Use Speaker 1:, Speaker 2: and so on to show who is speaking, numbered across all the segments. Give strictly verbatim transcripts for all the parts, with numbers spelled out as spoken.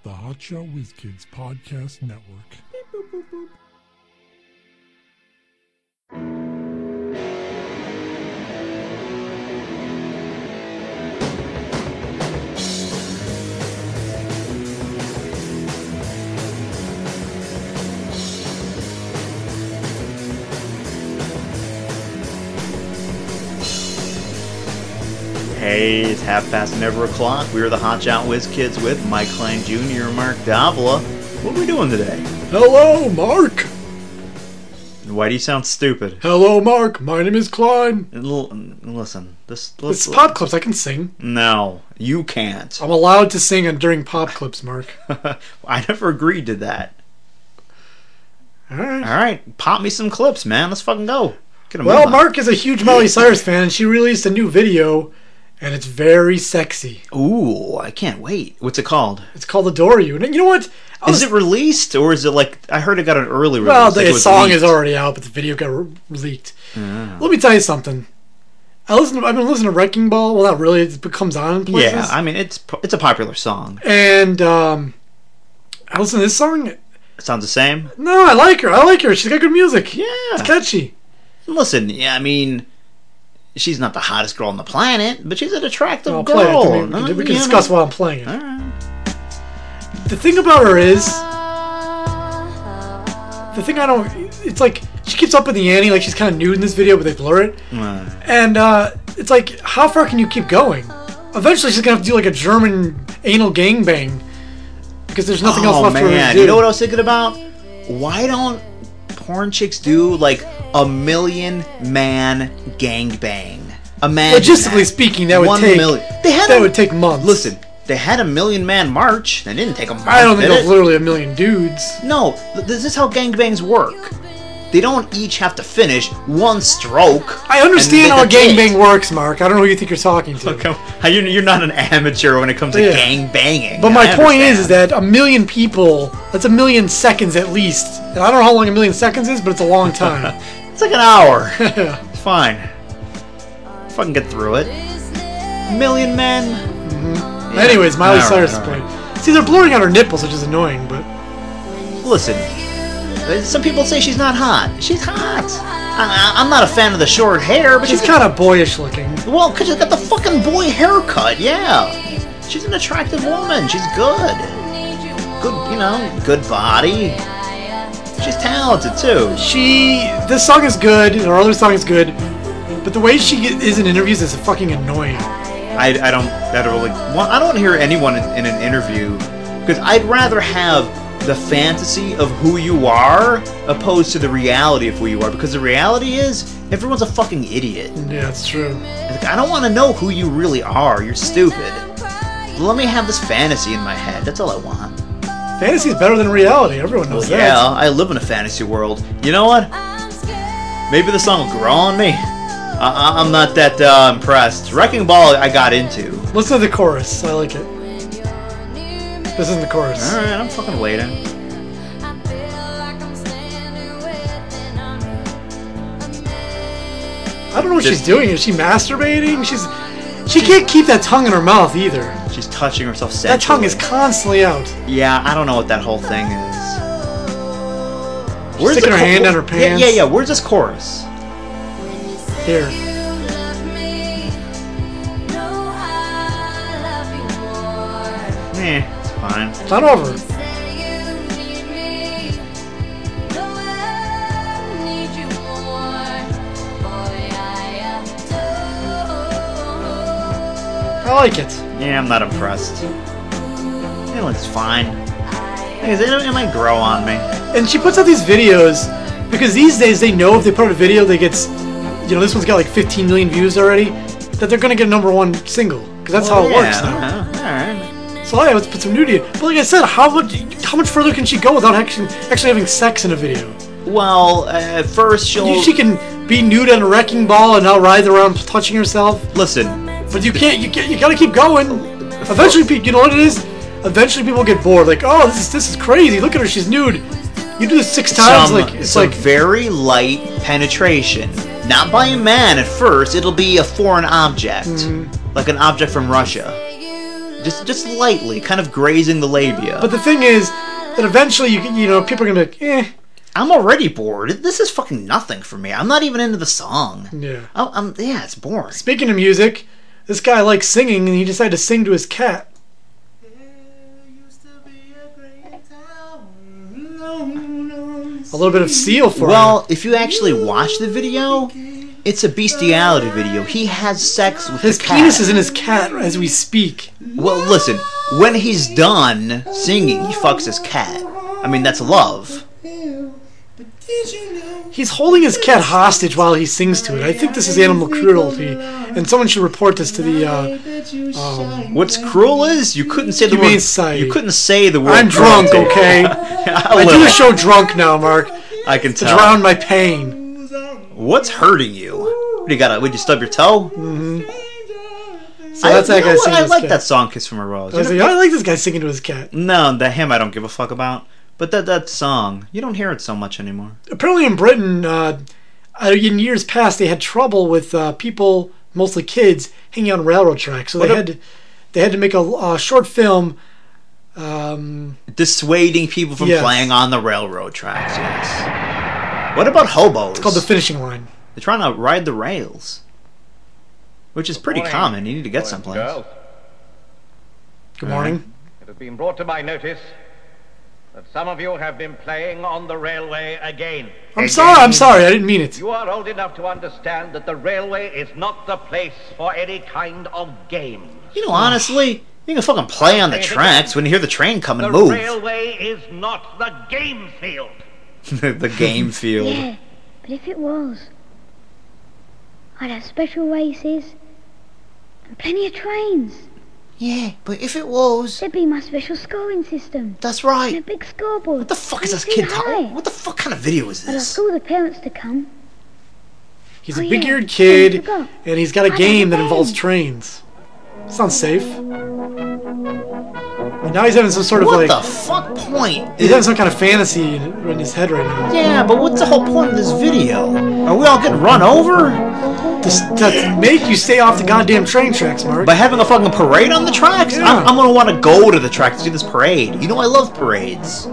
Speaker 1: the Hotshot Whiz Kids Podcast Network. Beep, boop, boop, boop.
Speaker 2: Hey, it's half past never o'clock. We are the Hotshot Whiz Kids with Mike Klein Junior and Mark Davila. What are we doing today?
Speaker 1: Hello, Mark.
Speaker 2: Why do you sound stupid?
Speaker 1: Hello, Mark. My name is Klein.
Speaker 2: L- listen, this.
Speaker 1: It's pop clips. I can sing.
Speaker 2: No, you can't.
Speaker 1: I'm allowed to sing during pop clips, Mark.
Speaker 2: I never agreed to that.
Speaker 1: All right.
Speaker 2: All right, pop me some clips, man. Let's fucking go. Get 'em
Speaker 1: Well,
Speaker 2: on.
Speaker 1: Mark is a huge Miley Cyrus fan, and she released a new video, and it's very sexy.
Speaker 2: Ooh, I can't wait. What's it called?
Speaker 1: It's called Adore You. And you know what? I was,
Speaker 2: Is it released, or is it like... I heard it got an early release.
Speaker 1: well,
Speaker 2: like
Speaker 1: the
Speaker 2: it was
Speaker 1: song
Speaker 2: leaked.
Speaker 1: is already out, but the video got re- leaked.
Speaker 2: Oh.
Speaker 1: Let me tell you something. I listen. To, I've been listening to Wrecking Ball. Well, not really. It comes on in places.
Speaker 2: Yeah, I mean, it's it's a popular song.
Speaker 1: And um, I listen to this song.
Speaker 2: It sounds the same?
Speaker 1: No, I like her. I like her. She's got good music.
Speaker 2: Yeah.
Speaker 1: It's catchy.
Speaker 2: Listen, yeah, I mean, she's not the hottest girl on the planet, but she's an attractive
Speaker 1: I'll
Speaker 2: girl.
Speaker 1: play it. I mean, we
Speaker 2: Uh,
Speaker 1: can, we can
Speaker 2: you
Speaker 1: discuss
Speaker 2: know.
Speaker 1: while I'm playing it.
Speaker 2: All right.
Speaker 1: The thing about her is, the thing I don't, it's like, she keeps up in the ante, like she's kind of nude in this video, but they blur it.
Speaker 2: Uh,
Speaker 1: And uh, it's like, how far can you keep going? Eventually she's going to have to do like a German anal gangbang, because there's nothing
Speaker 2: oh,
Speaker 1: else left
Speaker 2: man.
Speaker 1: for her to do.
Speaker 2: You know what I was thinking about? Why don't porn chicks do, like, a million-man gangbang? Imagine
Speaker 1: Logistically
Speaker 2: that.
Speaker 1: speaking, that would
Speaker 2: One
Speaker 1: take,
Speaker 2: million. They had
Speaker 1: that
Speaker 2: a,
Speaker 1: would take months.
Speaker 2: Listen, they had a million-man march. That didn't take a month,
Speaker 1: I don't think
Speaker 2: did
Speaker 1: it was
Speaker 2: it?
Speaker 1: literally a million dudes.
Speaker 2: No, th- this is how gangbangs work. They don't each have to finish one stroke.
Speaker 1: I understand
Speaker 2: and
Speaker 1: how a
Speaker 2: make hit.
Speaker 1: gangbang works, Mark. I don't know who you think you're talking to.
Speaker 2: Look, how you're, you're not an amateur when it comes to
Speaker 1: Yeah.
Speaker 2: gang banging.
Speaker 1: But my
Speaker 2: I
Speaker 1: point is, is
Speaker 2: understand.
Speaker 1: that a million people, that's a million seconds at least. And I don't know how long a million seconds is, but it's a long time.
Speaker 2: It's like an hour.
Speaker 1: Yeah.
Speaker 2: It's fine. If I can get through it. Million men. Yeah.
Speaker 1: Anyways, Miley
Speaker 2: All right,
Speaker 1: Cyrus is
Speaker 2: all right.
Speaker 1: playing. See, they're blurring out her nipples, which is annoying, but...
Speaker 2: Listen, uh, some people say she's not hot. She's hot. I, I- I'm not a fan of the short hair, but
Speaker 1: She's
Speaker 2: she's
Speaker 1: kind of boyish looking.
Speaker 2: well, because she's got the fucking boy haircut. Yeah, she's an attractive woman. She's good. Good, you know, good body. She's talented too.
Speaker 1: She... This song is good, her other song is good, but the way she is in interviews is fucking annoying.
Speaker 2: I, I don't I don't really want I don't want to hear anyone in, in an interview, because I'd rather have the fantasy of who you are opposed to the reality of who you are, because the reality is everyone's a fucking idiot.
Speaker 1: Yeah, it's true.
Speaker 2: Like, I don't want to know who you really are. You're stupid. Let me have this fantasy in my head. That's all I want.
Speaker 1: Fantasy is better than reality, everyone knows
Speaker 2: Well,
Speaker 1: that.
Speaker 2: yeah, I live in a fantasy world. You know what? Maybe the song will grow on me. I- I'm not that uh, impressed. Wrecking Ball I got into.
Speaker 1: Listen to the chorus, I like it. This isn't the chorus.
Speaker 2: Alright, I'm fucking waiting.
Speaker 1: I don't know what
Speaker 2: Did-
Speaker 1: she's doing. Is she masturbating? She's... She can't keep that tongue in her mouth either.
Speaker 2: She's touching herself
Speaker 1: That
Speaker 2: sensually.
Speaker 1: tongue is constantly out.
Speaker 2: Yeah, I don't know what that whole thing is.
Speaker 1: She's sticking her hand down her pants.
Speaker 2: Yeah, yeah, yeah. Where's this chorus?
Speaker 1: Here.
Speaker 2: Eh, it's fine.
Speaker 1: It's not over. I like it.
Speaker 2: Yeah, I'm not impressed. It looks fine. It, it might grow on me.
Speaker 1: And she puts out these videos because these days they know if they put out a video that gets, you know, this one's got like fifteen million views already, that they're gonna get a number one single because that's how it
Speaker 2: Well,
Speaker 1: works
Speaker 2: yeah,
Speaker 1: now.
Speaker 2: Alright.
Speaker 1: So yeah, let's put some nudity in. But like I said, how much how much further can she go without actually actually having sex in a video?
Speaker 2: Well, uh, at first she'll...
Speaker 1: She can be nude on a wrecking ball and now writhe around touching herself.
Speaker 2: Listen,
Speaker 1: But you can't. You can't, you gotta keep going. Eventually, pe- you know what it is. Eventually, people get bored. Like, oh, this is this is crazy. Look at her. She's nude. You do this six times.
Speaker 2: some,
Speaker 1: like it's
Speaker 2: some
Speaker 1: like
Speaker 2: very light penetration. Not by a man at first. It'll be a foreign object.
Speaker 1: Mm-hmm.
Speaker 2: Like an object from Russia. just just lightly, kind of grazing the labia.
Speaker 1: But the thing is that eventually, you you know, people are gonna be like, eh.
Speaker 2: I'm already bored. This is fucking nothing for me. I'm not even into the song.
Speaker 1: Yeah.
Speaker 2: I'm, I'm yeah, it's boring.
Speaker 1: Speaking of music, this guy likes singing, and he decided to sing to his cat. A little bit of Seal for
Speaker 2: Well,
Speaker 1: him.
Speaker 2: if you actually watch the video, it's a bestiality video. He has sex with
Speaker 1: His
Speaker 2: the cat.
Speaker 1: penis is in his cat as we speak.
Speaker 2: Well, listen. When he's done singing, he fucks his cat. I mean, that's love.
Speaker 1: He's holding his cat hostage while he sings to it. I think this is animal cruelty, and someone should report this to the. Uh, um,
Speaker 2: What's cruel is you couldn't say the
Speaker 1: Humane
Speaker 2: word.
Speaker 1: Society.
Speaker 2: You couldn't say the word.
Speaker 1: I'm drunk,
Speaker 2: cruelty.
Speaker 1: okay?
Speaker 2: A
Speaker 1: I do
Speaker 2: little.
Speaker 1: the show drunk now, Mark,
Speaker 2: I can
Speaker 1: to
Speaker 2: tell.
Speaker 1: drown my pain.
Speaker 2: What's hurting you? What do you got? Would you stub your toe?
Speaker 1: So that's
Speaker 2: I,
Speaker 1: that
Speaker 2: you
Speaker 1: guy
Speaker 2: know what?
Speaker 1: singing
Speaker 2: I
Speaker 1: his
Speaker 2: like
Speaker 1: cat.
Speaker 2: that song, "Kiss from a Rose."
Speaker 1: I, was like, I like this guy singing to his cat.
Speaker 2: No, the him I don't give a fuck about. But that that song, you don't hear it so much anymore.
Speaker 1: Apparently in Britain, uh, uh, in years past, they had trouble with uh, people, mostly kids, hanging on railroad tracks. So
Speaker 2: What
Speaker 1: they
Speaker 2: a-
Speaker 1: had to, they had to make a, a short film. Um,
Speaker 2: Dissuading people from
Speaker 1: Yes.
Speaker 2: playing on the railroad tracks. Yes. What about hobos?
Speaker 1: it's called The Finishing Line.
Speaker 2: They're trying to ride the rails, which is pretty
Speaker 3: Morning,
Speaker 2: common. You need to get
Speaker 3: boys and
Speaker 2: someplace.
Speaker 3: girls.
Speaker 1: Good morning.
Speaker 3: It has been brought to my notice that some of you have been playing on the railway again.
Speaker 1: I'm sorry. I'm sorry. I didn't mean it.
Speaker 3: You are old enough to understand that the railway is not the place for any kind of game.
Speaker 2: You know, honestly, you can fucking play on the tracks when you hear the train come
Speaker 3: The
Speaker 2: and move.
Speaker 3: railway is not the game field.
Speaker 2: the game field.
Speaker 4: Yeah, but if it was, I'd have special races and plenty of trains.
Speaker 2: Yeah, but if it was,
Speaker 4: There'd be my special scoring system
Speaker 2: that's
Speaker 4: and a
Speaker 2: right.
Speaker 4: big scoreboard.
Speaker 2: What the fuck is
Speaker 4: twenty
Speaker 2: this kid
Speaker 4: feet
Speaker 2: talking?
Speaker 4: high.
Speaker 2: What the fuck kind of video is
Speaker 4: I'd
Speaker 2: this?
Speaker 4: ask all the parents to come.
Speaker 1: He's
Speaker 4: Oh,
Speaker 1: a
Speaker 4: yeah.
Speaker 1: big-eared
Speaker 4: I
Speaker 1: kid,
Speaker 4: forgot.
Speaker 1: and he's got a
Speaker 4: I
Speaker 1: game that
Speaker 4: got a
Speaker 1: involves
Speaker 4: game.
Speaker 1: trains. Sounds safe. And now he's having some sort of
Speaker 2: What
Speaker 1: like
Speaker 2: the fuck point?
Speaker 1: he's having some kind of fantasy in, in his head right now.
Speaker 2: Yeah, but what's the whole point of this video? Are we all getting run over?
Speaker 1: To, to make you stay off the goddamn train tracks, Mark.
Speaker 2: By having a fucking parade on the tracks?
Speaker 1: Yeah.
Speaker 2: I'm, I'm gonna want to go to the tracks to see this parade. You know I love parades.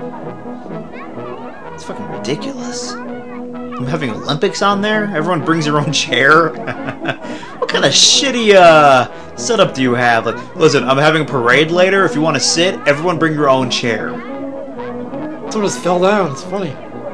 Speaker 2: It's fucking ridiculous. I'm having Olympics on there? Everyone brings their own chair? What kind of shitty uh, setup do you have? Like, listen, I'm having a parade later. If you want to sit, everyone bring your own chair.
Speaker 1: Someone just fell down. It's funny.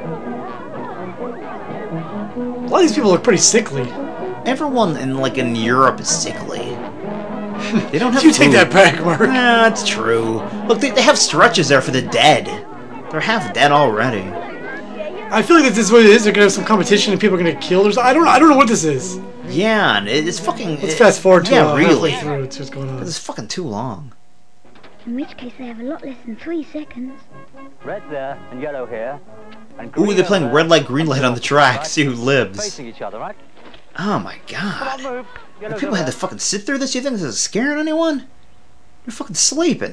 Speaker 1: A lot of these people look pretty sickly.
Speaker 2: Everyone in like in Europe is sickly. They don't have
Speaker 1: You take
Speaker 2: food.
Speaker 1: that back, Mark.
Speaker 2: Nah, that's true. Look, they, they have stretches there for the dead. They're half dead already.
Speaker 1: I feel like this is what it is. They're gonna have some competition and people are gonna get killed or something. I don't know. I don't know what this is.
Speaker 2: Yeah, and it- it's fucking.
Speaker 1: Let's
Speaker 2: it-
Speaker 1: fast forward to
Speaker 2: yeah,
Speaker 1: uh,
Speaker 2: really.
Speaker 1: halfway through. It's what's going on.
Speaker 2: It's fucking too long.
Speaker 4: In which case they have a lot less than three seconds.
Speaker 5: Red there and yellow here. And
Speaker 2: Ooh,
Speaker 5: green
Speaker 2: they're playing
Speaker 5: over
Speaker 2: red
Speaker 5: there.
Speaker 2: light, green light on the track.
Speaker 5: Right.
Speaker 2: See who lives.
Speaker 5: Facing each other, right?
Speaker 2: Oh my
Speaker 5: Come on,
Speaker 2: god.
Speaker 5: move.
Speaker 2: And
Speaker 5: Yellow's
Speaker 2: people
Speaker 5: over
Speaker 2: had to
Speaker 5: there.
Speaker 2: fucking sit through this? You think this is scaring anyone? They're fucking sleeping.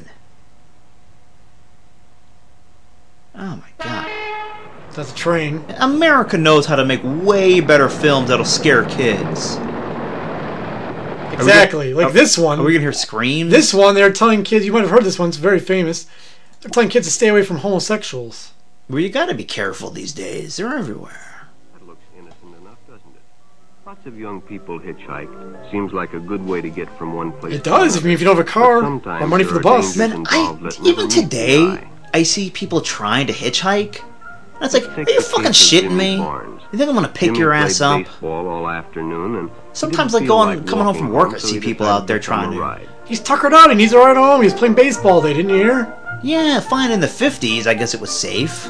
Speaker 2: Oh my god.
Speaker 1: That's a train.
Speaker 2: America knows how to make way better films that'll scare kids.
Speaker 1: Exactly.
Speaker 2: gonna-
Speaker 1: Like this one.
Speaker 2: Are we gonna hear screams?
Speaker 1: This one, they're telling kids. You might have heard this one. It's very famous. They're telling kids to stay away from homosexuals.
Speaker 2: Well, you gotta be careful these days. They're everywhere.
Speaker 6: That looks innocent enough, doesn't it? Lots of young people hitchhike. Seems like a good way to get from one place.
Speaker 1: It
Speaker 6: to
Speaker 1: does. If
Speaker 6: another.
Speaker 1: you, if you don't have a car
Speaker 6: But sometimes
Speaker 1: or money for
Speaker 6: there
Speaker 1: the
Speaker 6: are
Speaker 1: bus.
Speaker 6: dangers
Speaker 2: Man,
Speaker 6: involved
Speaker 2: I
Speaker 6: that never
Speaker 2: even
Speaker 6: meet the
Speaker 2: today
Speaker 6: eye.
Speaker 2: I see people trying to hitchhike. And it's like,
Speaker 6: Take
Speaker 2: are you
Speaker 6: the
Speaker 2: fucking
Speaker 6: case of
Speaker 2: shitting
Speaker 6: Jimmy
Speaker 2: me?
Speaker 6: Barnes.
Speaker 2: You think I'm gonna pick
Speaker 6: Jimmy
Speaker 2: your
Speaker 6: played
Speaker 2: ass up?
Speaker 6: baseball all afternoon, and he
Speaker 2: Sometimes,
Speaker 6: didn't
Speaker 2: like,
Speaker 6: feel
Speaker 2: going- coming home
Speaker 6: walking
Speaker 2: from work, I
Speaker 6: so
Speaker 2: see
Speaker 6: he
Speaker 2: people
Speaker 6: decided
Speaker 2: out there
Speaker 6: to come
Speaker 2: trying
Speaker 6: a
Speaker 2: to-
Speaker 6: ride.
Speaker 1: He's tuckered out. He needs a ride home. He was playing baseball day. Didn't you hear?
Speaker 2: Yeah, fine. In the fifties, I guess it was safe.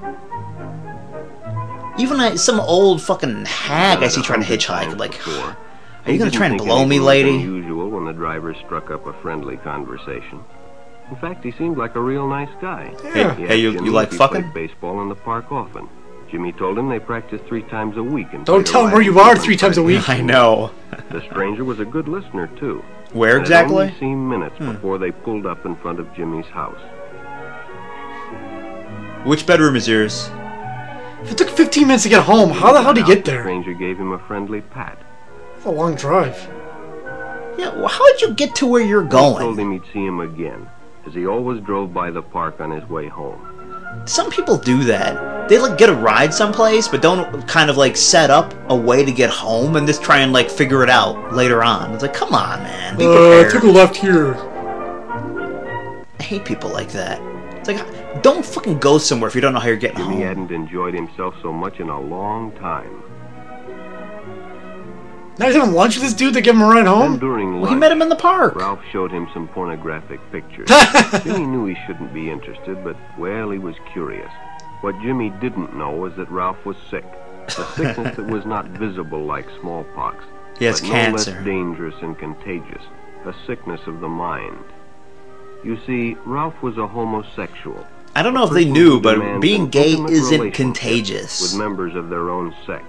Speaker 2: Even I, some old fucking hag I see trying to hitchhike. I'm like,
Speaker 6: Before.
Speaker 2: are
Speaker 6: He
Speaker 2: you gonna
Speaker 6: didn't
Speaker 2: try and
Speaker 6: think
Speaker 2: blow me,
Speaker 6: anything was
Speaker 2: lady?
Speaker 6: Unusual when the driver struck up a friendly conversation. In fact, he seemed like a real nice guy.
Speaker 1: Yeah.
Speaker 6: He
Speaker 2: Hey, you-
Speaker 6: asked Jimmy
Speaker 2: you like
Speaker 6: if he
Speaker 2: fucking?
Speaker 6: played baseball in the park often. Jimmy told him they practice three times a week. And
Speaker 1: Don't
Speaker 6: played a
Speaker 1: tell him where
Speaker 6: rival
Speaker 1: you are
Speaker 6: team
Speaker 1: three
Speaker 6: on
Speaker 1: times a
Speaker 6: Friday.
Speaker 1: week.
Speaker 2: I know.
Speaker 6: The stranger was a good listener, too.
Speaker 2: Where
Speaker 6: And it only
Speaker 2: exactly?
Speaker 6: seemed minutes
Speaker 2: Hmm.
Speaker 6: before they pulled up in front of Jimmy's house.
Speaker 2: Which bedroom is yours?
Speaker 1: If it took fifteen minutes to get home, how the hell did he get
Speaker 6: The
Speaker 1: there?
Speaker 6: stranger gave him a friendly pat.
Speaker 1: It's a long drive.
Speaker 2: Yeah, well, how did you get to where you're
Speaker 6: He told
Speaker 2: going?
Speaker 6: him he'd see him again, as he always drove by the park on his way home.
Speaker 2: Some people do that. They like get a ride someplace, but don't kind of like set up a way to get home and just try and like figure it out later on. It's like, come on, man, be
Speaker 1: Uh,
Speaker 2: prepared.
Speaker 1: took a left here.
Speaker 2: I hate people like that. It's like, don't fucking go somewhere if you don't know how you're getting
Speaker 6: Jimmy
Speaker 2: home.
Speaker 6: hadn't enjoyed himself so much in a long time.
Speaker 1: Now he's having lunch with this dude to give him a ride
Speaker 6: Then
Speaker 1: home?
Speaker 6: during
Speaker 2: Well, he
Speaker 6: lunch,
Speaker 2: met him in the park.
Speaker 6: Ralph showed him some pornographic pictures. Jimmy knew he shouldn't be interested, but, well, he was curious. What Jimmy didn't know was that Ralph was sick. A sickness that was not visible like smallpox.
Speaker 2: He has
Speaker 6: but no
Speaker 2: cancer.
Speaker 6: less dangerous and contagious. A sickness of the mind. You see, Ralph was a homosexual.
Speaker 2: I don't know
Speaker 6: A
Speaker 2: if they
Speaker 6: person
Speaker 2: knew,
Speaker 6: who
Speaker 2: but
Speaker 6: demands
Speaker 2: being
Speaker 6: an
Speaker 2: gay
Speaker 6: intimate
Speaker 2: isn't
Speaker 6: relationship
Speaker 2: contagious.
Speaker 6: with members of their own sex.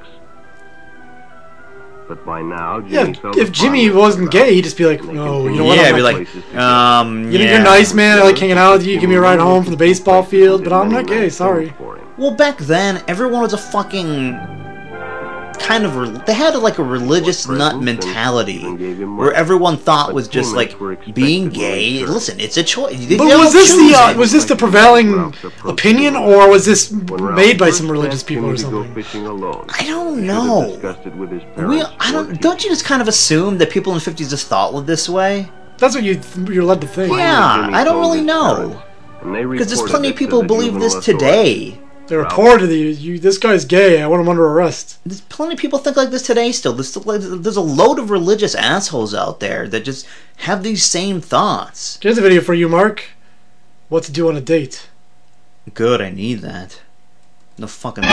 Speaker 6: But by now,
Speaker 1: Yeah,
Speaker 6: Jimmy felt
Speaker 1: if
Speaker 6: a
Speaker 1: Jimmy
Speaker 6: fondness
Speaker 1: wasn't
Speaker 6: for
Speaker 1: gay,
Speaker 6: Ralph,
Speaker 1: he'd just be like,
Speaker 6: and they
Speaker 1: no, you
Speaker 6: continued
Speaker 1: know what?
Speaker 2: Yeah,
Speaker 1: I'm
Speaker 2: be
Speaker 1: not
Speaker 2: like,
Speaker 1: gay.
Speaker 2: um,
Speaker 1: You know,
Speaker 2: yeah.
Speaker 1: you're nice, man. I like hanging out with you. Give me a ride home from the baseball field, but I'm not gay. Sorry.
Speaker 2: Well, back then, everyone was a fucking kind of. Re- they had like a religious nut mentality, where everyone thought was just like being gay. Listen, it's a choice. They
Speaker 1: But
Speaker 2: don't
Speaker 1: was this
Speaker 2: choose
Speaker 1: the uh,
Speaker 2: it.
Speaker 1: was this the prevailing opinion, or was this made by some religious people or something?
Speaker 2: I don't know. We, I don't. Don't you just kind of assume that people in the fifties just thought this way?
Speaker 1: That's what you you're led to think.
Speaker 2: Yeah, I don't really know. Because there's plenty of people who believe this today.
Speaker 1: They reported that you, you, this guy's gay. I want him under arrest.
Speaker 2: There's plenty of people think like this today still. There's, still, there's a load of religious assholes out there that just have these same thoughts.
Speaker 1: Here's a video for you, Mark. What to do on a date.
Speaker 2: Good, I need that. No fucking...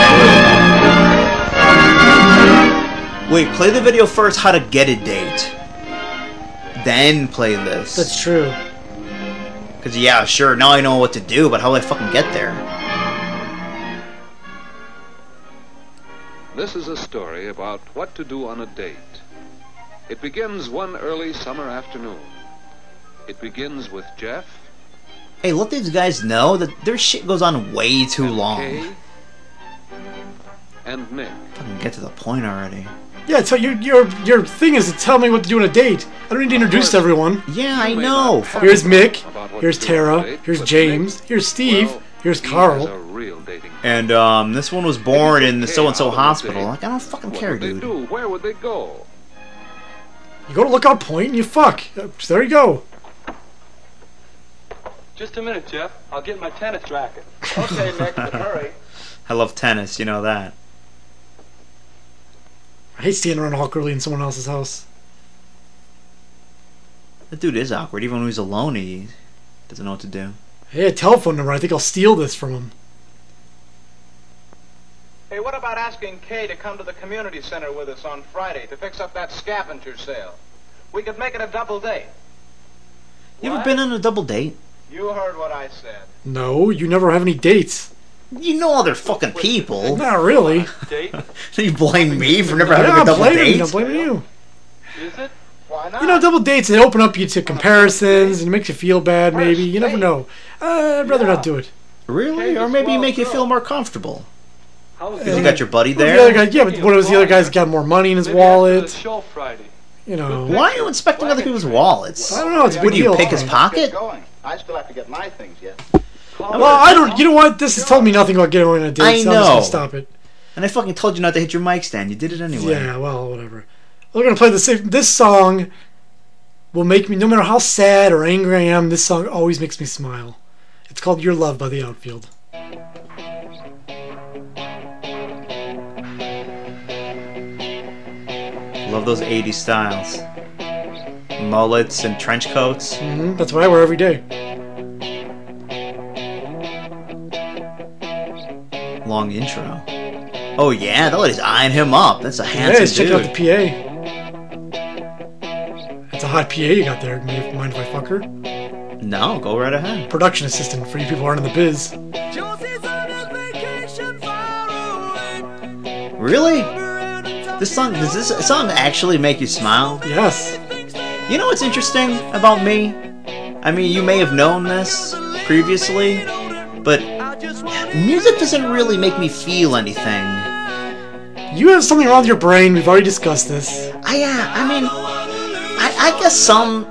Speaker 2: Wait, play the video first, how to get a date. Then play this.
Speaker 1: That's true.
Speaker 2: Because, yeah, sure, now I know what to do, but how do I fucking get there?
Speaker 7: This is a story about what to do on a date. It begins one early summer afternoon. It begins with Jeff.
Speaker 2: Hey, let these guys know that their shit goes on way too
Speaker 7: and
Speaker 2: long.
Speaker 7: Kay, and Nick.
Speaker 2: Fucking get to the point already.
Speaker 1: Yeah, so your your your thing is to tell me what to do on a date. I don't need to introduce everyone.
Speaker 2: Yeah, I know.
Speaker 1: Here's Mick. Here's Tara. Here's James. Here's Steve. Here's Carl.
Speaker 2: And um, this one was born in the so-and-so hospital. Like, I don't fucking care,
Speaker 7: What would they
Speaker 2: dude.
Speaker 7: do? Where would they go?
Speaker 1: You go to Lookout Point and you fuck. There you go.
Speaker 8: Just a minute, Jeff. I'll get my tennis racket. Okay, Nick, but hurry.
Speaker 2: I love tennis, you know that.
Speaker 1: I hate standing around awkwardly in someone else's house.
Speaker 2: That dude is awkward. Even when he's alone, he doesn't know what to do.
Speaker 1: Hey, a telephone number. I think I'll steal this from him.
Speaker 3: Hey, what about asking Kay to come to the community center with us on Friday to fix up that scavenger sale? We could make it a double date.
Speaker 2: You
Speaker 3: What?
Speaker 2: ever been on a double date?
Speaker 3: You heard what I said.
Speaker 1: No, you never have any dates.
Speaker 2: You know other fucking people.
Speaker 1: Not really.
Speaker 8: Date?
Speaker 2: You blame me for never having
Speaker 1: Yeah,
Speaker 2: a double
Speaker 1: blaming
Speaker 2: date?
Speaker 1: you. I'm blaming you.
Speaker 8: Is it?
Speaker 3: Why not?
Speaker 1: You know, double dates, they open up you to comparisons and it makes you feel bad, maybe. You never know. Uh, I'd rather not do it.
Speaker 2: Really? Or maybe make you feel more comfortable.
Speaker 8: How's
Speaker 2: Because you got your buddy
Speaker 1: Well,
Speaker 2: there?
Speaker 1: the other guy, yeah, but what was the other guy's got more money in his
Speaker 8: Maybe after the
Speaker 1: wallet?
Speaker 8: show Friday.
Speaker 1: You know.
Speaker 2: Why are you inspecting other people's wallets?
Speaker 1: I don't know, it's a big
Speaker 2: What do you
Speaker 1: deal.
Speaker 2: pick his pocket?
Speaker 9: Going. I still have to get my things yet.
Speaker 1: Well, I don't. You know what? This has told me nothing about getting on a date.
Speaker 2: I
Speaker 1: so I'm just
Speaker 2: know.
Speaker 1: gonna stop it.
Speaker 2: And I fucking told you not to hit your mic stand. You did it anyway.
Speaker 1: Yeah, well, whatever. We're gonna play the same. This song will make me, no matter how sad or angry I am, this song always makes me smile. It's called "Your Love" by The Outfield.
Speaker 2: Love those eighties styles. Mullets and trench coats.
Speaker 1: hmm That's what I wear every day.
Speaker 2: Long intro. Oh yeah, that lady's eyeing him up. That's a
Speaker 1: Yeah,
Speaker 2: handsome
Speaker 1: let's check
Speaker 2: dude.
Speaker 1: out the P A. It's a hot P A you got there. Mind if I fuck her?
Speaker 2: No, go right ahead.
Speaker 1: Production assistant for you people who aren't in the biz.
Speaker 2: Really? This song, does this song actually make you smile?
Speaker 1: Yes.
Speaker 2: You know what's interesting about me? I mean, you may have known this previously, but music doesn't really make me feel anything.
Speaker 1: You have something wrong with your brain. We've already discussed this.
Speaker 2: I, uh, I mean, I, I guess some.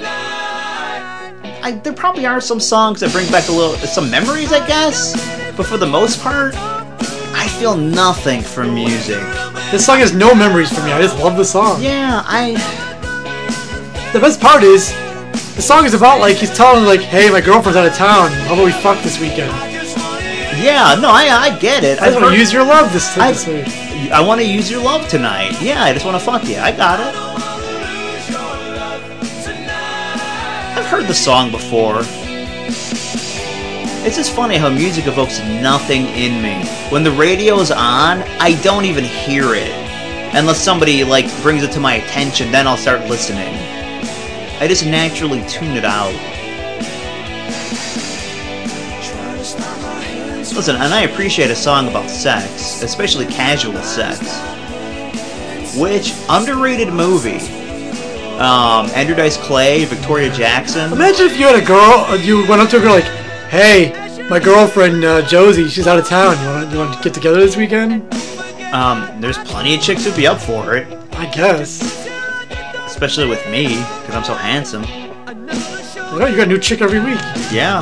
Speaker 2: I, there probably are some songs that bring back a little, some memories, I guess. But for the most part, I feel nothing from music.
Speaker 1: This song has no memories for me. I just love the song.
Speaker 2: Yeah, I.
Speaker 1: The best part is, the song is about like he's telling like, "Hey, my girlfriend's out of town. How about we fuck this weekend?"
Speaker 2: Yeah, no, I I get it.
Speaker 1: I just want to use your love this,
Speaker 2: I,
Speaker 1: this week.
Speaker 2: I want to use your love tonight. Yeah, I just want to fuck you. I got it. I've heard the song before. It's just funny how music evokes nothing in me. When the radio's on, I don't even hear it. Unless somebody, like, brings it to my attention, then I'll start listening. I just naturally tune it out. Listen, and I appreciate a song about sex, especially casual sex. Which, underrated movie. Um, Andrew Dice Clay, Victoria Jackson.
Speaker 1: Imagine if you had a girl, you went up to a girl like, "Hey, my girlfriend uh, Josie, she's out of town. You want you want to get together this weekend?"
Speaker 2: Um, there's plenty of chicks who'd be up for it.
Speaker 1: I guess.
Speaker 2: Especially with me, because I'm so handsome.
Speaker 1: You know, you got a new chick every week.
Speaker 2: Yeah.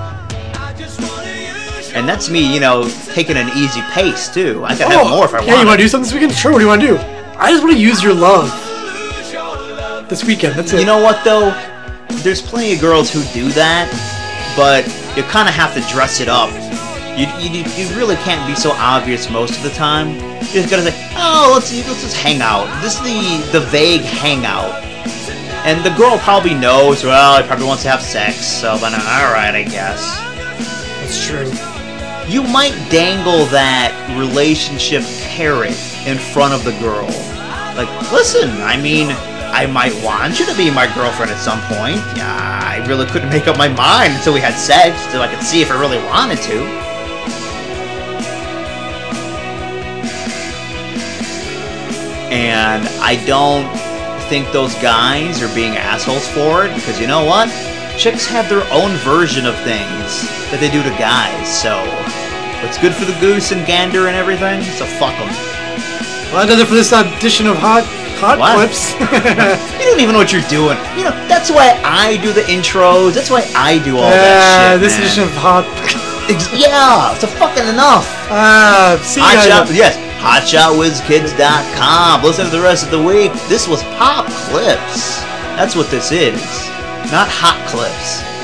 Speaker 2: And that's me, you know, taking an easy pace, too. I can
Speaker 1: oh,
Speaker 2: have more if I want.
Speaker 1: Yeah, you want to do something this weekend? Sure, what do you want to do? I just want to use your love. This weekend, that's it.
Speaker 2: You know what, though? There's plenty of girls who do that, but you kind of have to dress it up. You, you you really can't be so obvious most of the time. You just gotta say, oh, let's let's just hang out. This is the, the vague hangout. And the girl probably knows, well, he probably wants to have sex, so then, alright, I guess.
Speaker 1: That's true.
Speaker 2: You might dangle that relationship carrot in front of the girl. Like, listen, I mean, I might want you to be my girlfriend at some point. Yeah, I really couldn't make up my mind until we had sex, so I could see if I really wanted to. And I don't think those guys are being assholes for it, because you know what? Chicks have their own version of things that they do to guys, so what's good for the goose and gander and everything, so fuck them.
Speaker 1: Well, that does it for this edition of Hot Hot
Speaker 2: What?
Speaker 1: Clips.
Speaker 2: You don't even know what you're doing. You know, that's why I do the intros, that's why I do all
Speaker 1: Yeah,
Speaker 2: that shit,
Speaker 1: this
Speaker 2: man.
Speaker 1: edition of Hot...
Speaker 2: Ex- yeah, it's a fucking enough.
Speaker 1: Uh, see you
Speaker 2: Hot
Speaker 1: guys.
Speaker 2: Shot, yes, hot shot whiz kids dot com. Listen to the rest of the week. This was Pop Clips. That's what this is. Not Hot Clips.